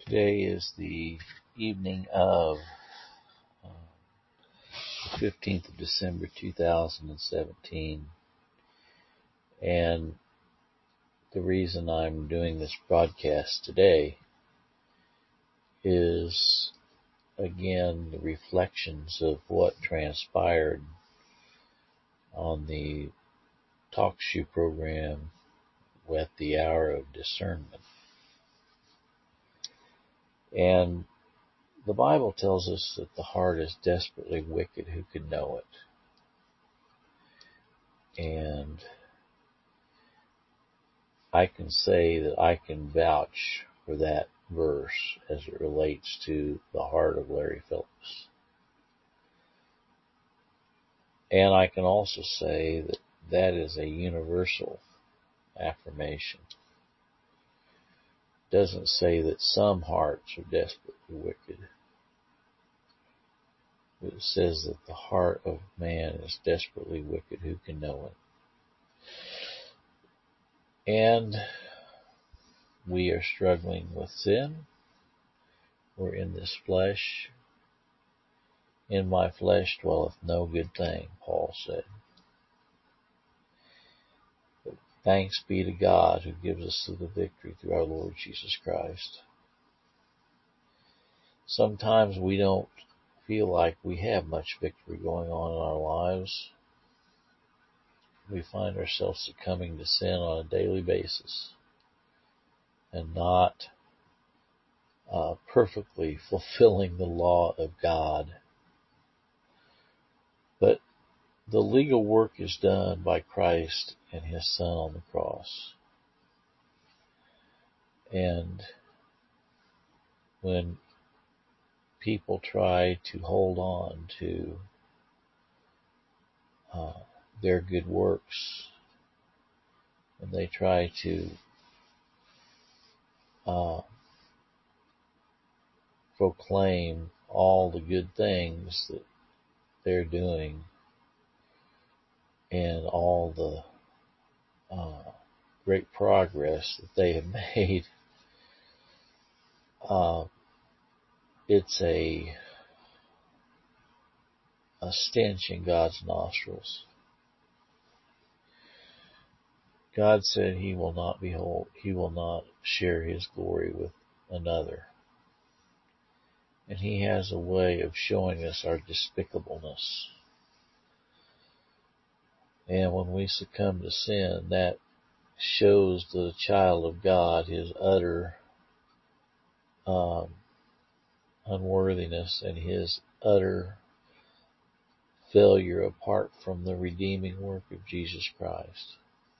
Today is the evening of the 15th of December 2017, and the reason I'm doing this broadcast today is, again, the reflections of what transpired on the talk show program with the Hour of Discernment. And the Bible tells us that the heart is desperately wicked. Who can know it? And I can say that I can vouch for that verse as it relates to the heart of Larry Phillips. And I can also say that that is a universal affirmation. It doesn't say that some hearts are desperately wicked. It says that the heart of man is desperately wicked. Who can know it? And we are struggling with sin. We're in this flesh. In my flesh dwelleth no good thing, Paul said. But thanks be to God who gives us the victory through our Lord Jesus Christ. Sometimes we don't feel like we have much victory going on in our lives. We find ourselves succumbing to sin on a daily basis and not perfectly fulfilling the law of God. But the legal work is done by Christ and His Son on the cross. And when people try to hold on to their good works, and they try to proclaim all the good things that they're doing and all the great progress that they have made, it's a stench in God's nostrils. God said He will not share His glory with another. And He has a way of showing us our despicableness. And when we succumb to sin, that shows the child of God his utter unworthiness and his utter failure apart from the redeeming work of Jesus Christ.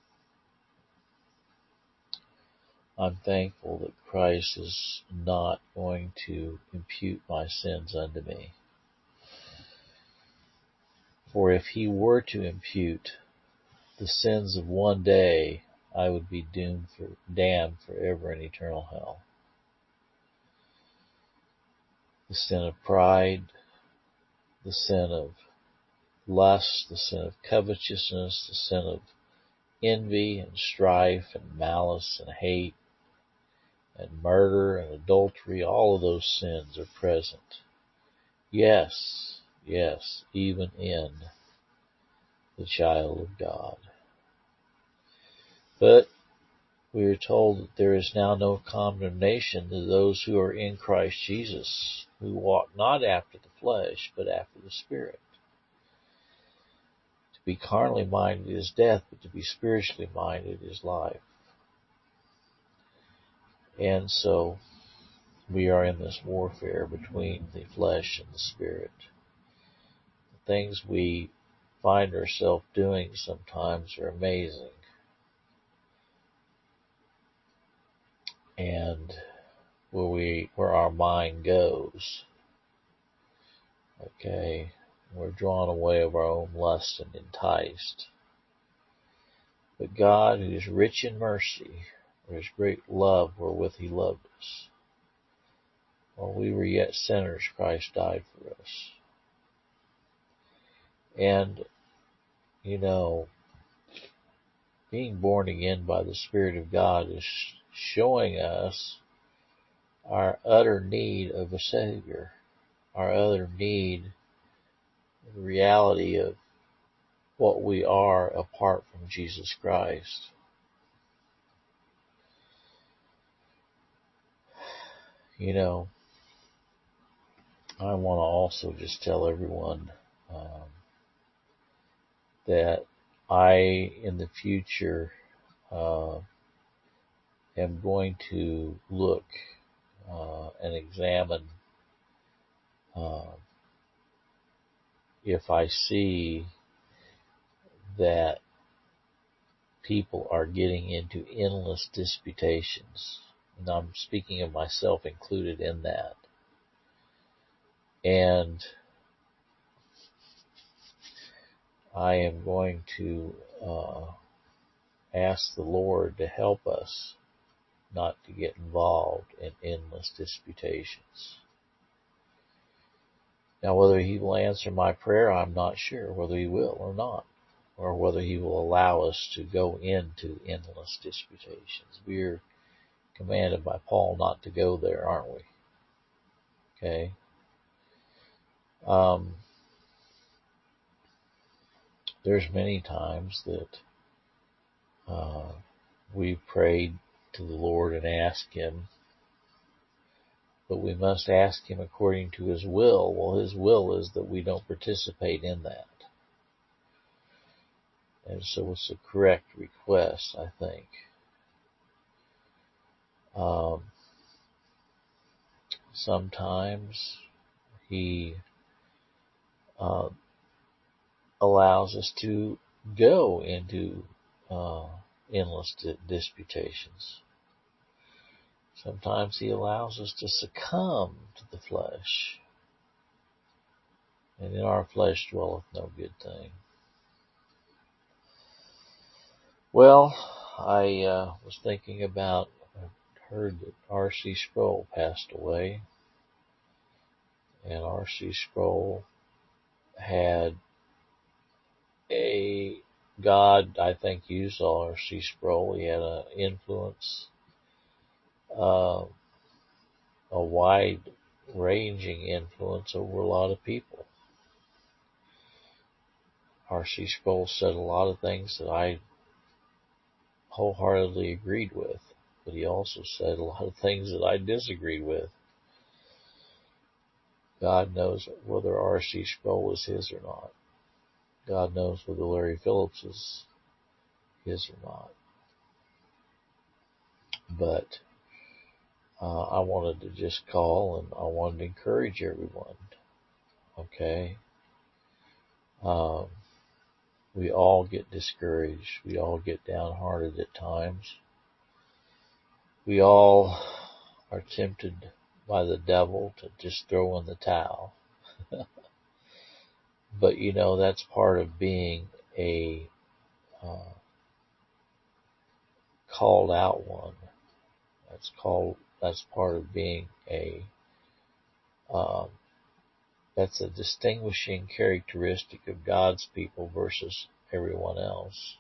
I'm thankful that Christ is not going to impute my sins unto me. For if He were to impute the sins of one day, I would be damned forever in eternal hell. The sin of pride, the sin of lust, the sin of covetousness, the sin of envy and strife and malice and hate and murder and adultery, all of those sins are present. Yes, even in the child of God. But we are told that there is now no condemnation to those who are in Christ Jesus, who walk not after the flesh, but after the Spirit. To be carnally minded is death, but to be spiritually minded is life. And so we are in this warfare between the flesh and the Spirit. The things we find ourselves doing sometimes are amazing. And where our mind goes, okay, we're drawn away of our own lust and enticed. But God, who is rich in mercy, for His great love wherewith He loved us, while we were yet sinners, Christ died for us. And, being born again by the Spirit of God is showing us our utter need of a Savior, our utter need, the reality of what we are apart from Jesus Christ. You know, I want to also just tell everyone that I, in the future, am going to look and examine if I see that people are getting into endless disputations, and I'm speaking of myself included in that. And I am going to ask the Lord to help us not to get involved in endless disputations. Now, whether He will answer my prayer, I'm not sure whether He will or not, or whether He will allow us to go into endless disputations. We're commanded by Paul not to go there, aren't we? Okay. There's many times that we've prayed to the Lord and asked Him, but we must ask Him according to His will. Well, His will is that we don't participate in that. And so it's a correct request, I think. Sometimes He allows us to go into endless disputations. Sometimes He allows us to succumb to the flesh. And in our flesh dwelleth no good thing. Well, I was thinking about, I heard that R.C. Sproul passed away. And R.C. Sproul had God, I think, used R.C. Sproul. He had an influence, a wide-ranging influence over a lot of people. R.C. Sproul said a lot of things that I wholeheartedly agreed with, but he also said a lot of things that I disagreed with. God knows whether R.C. Sproul is his or not. God knows whether Larry Phillips is his or not. But I wanted to just call and I wanted to encourage everyone. Okay? We all get discouraged. We all get downhearted at times. We all are tempted by the devil to just throw in the towel. But you know, that's part of being a called out one. That's part of being that's a distinguishing characteristic of God's people versus everyone else.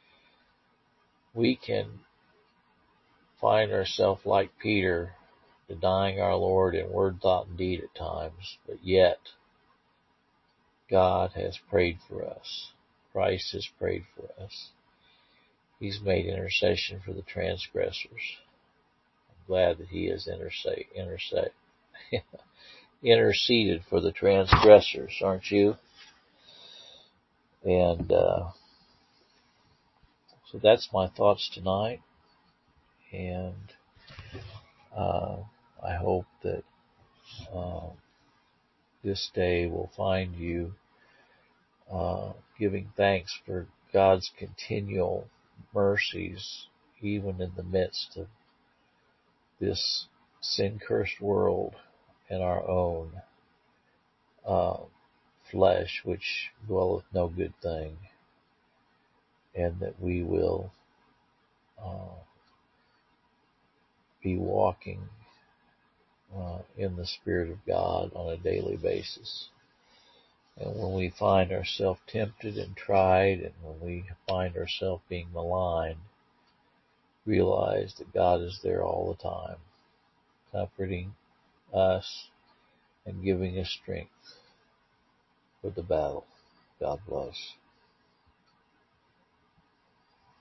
We can find ourselves like Peter, denying our Lord in word, thought, and deed at times, but yet God has prayed for us. Christ has prayed for us. He's made intercession for the transgressors. I'm glad that He has interceded for the transgressors, aren't you? And so that's my thoughts tonight. And I hope that this day will find you giving thanks for God's continual mercies, even in the midst of this sin-cursed world and our own flesh, which dwelleth no good thing, and that we will be walking in the Spirit of God on a daily basis. And when we find ourselves tempted and tried, and when we find ourselves being maligned, realize that God is there all the time. comforting us and giving us strength for the battle. God bless.